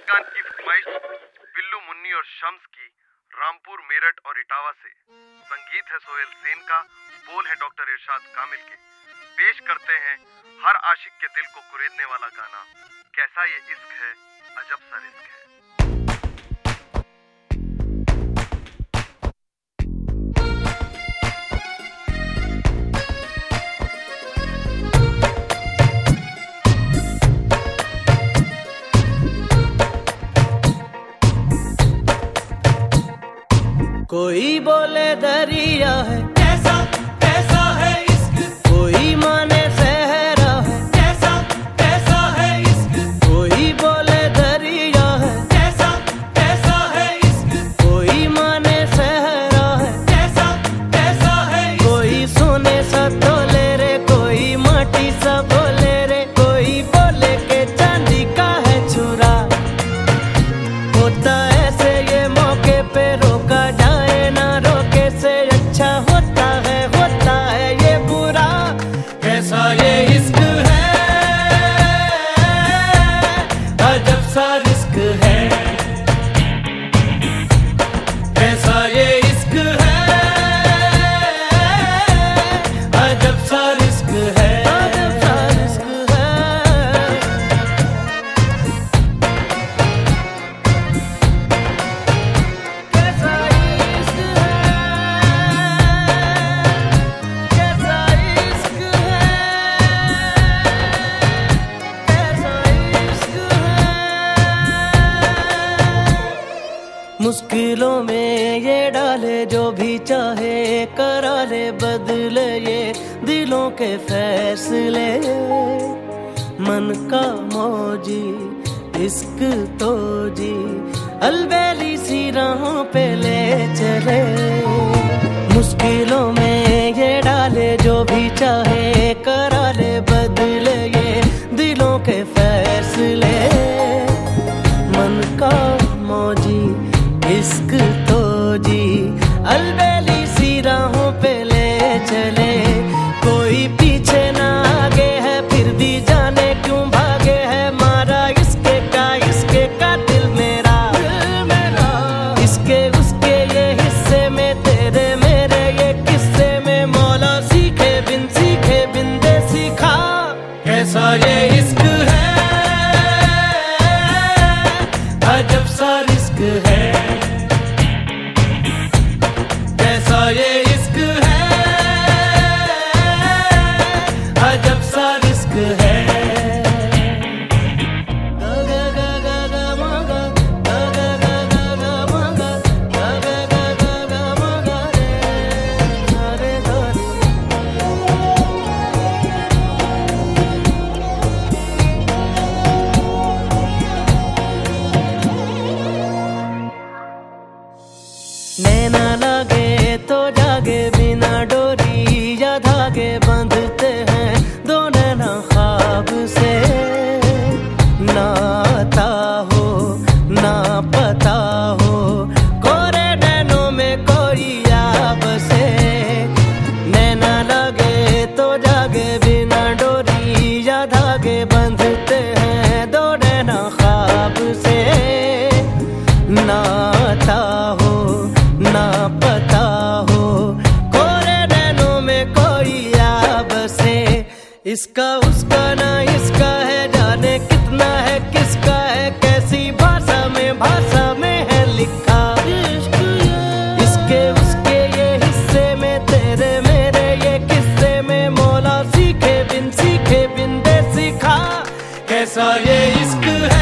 रजनीकांत की फरमाइश बिल्लू मुन्नी और शम्स की, रामपुर, मेरठ और इटावा से। संगीत है सोहेल सेन का, बोल है डॉक्टर इरशाद कामिल के। पेश करते हैं हर आशिक के दिल को कुरेदने वाला गाना, कैसा ये इश्क है, अजब सा रिस्क है। कोई बोले दरिया है, कैसा कैसा है इश्क। कोई माने सहरा है, कैसा कैसा है इश्क। कोई बोले दरिया है, कैसा कैसा है इश्क। कोई माने सहरा है, कैसा कैसा है इश्क। कोई सोने सा तोले रे, कोई माटी सा बोले रे। कोई बोले के चांदी का है छुरा। होता ऐसे ये मौके पे रोका जाए ना, रोके से अच्छा होता है ये बुरा। कैसा ये इश्क है, अजब सा रिस्क है। कैसा ये इश्क है, अजब सा रिस्क है, अजब सा रिस्क है। कैसा इश्क मुश्किलों में ये डाले जो भी चाहे, करा ले बदले ये दिलों के फैसले। मन का मौजी इश्क तो जी, अलबेली सी राहों पे ले चले। मुश्किलों में ये डाले जो भी चाहे, करा ले बदले ये दिलों के फैसले। मन का मौजी इश्क तो जी, अलबेली सी राहों पे ले चले। कोई पीछे ना आगे है, फिर भी जाने क्यों भागे है। मारा इसके का दिल मेरा, इसके उसके ये हिस्से में, तेरे मेरे ये किस्से में। मौला सीखे बिन दे सीखा, कैसा ये इश्क है, अजब सा रिस्क है। ये इश्क है, अजब सा रिस्क है। नैना लागे तो जागे, बिना डोरी या धागे बांधते हैं दो नैना ख्वाब से। ना आता हो ना पता हो, कोरे नैनों में कोई याब से। नैना लागे तो जागे, बिना डोरी या धागे बांधते हैं दो नैना ख्वाब से। ना आता हो ना पता हो, कोरे नैनों में कोई याब से। इसका उसका ना इसका है, जाने कितना है किसका है। कैसी भाषा में है लिखा, इसके उसके ये हिस्से में, तेरे मेरे ये किस्से में। मौला सीखे बिन दे सीखा, कैसा ये इश्क है,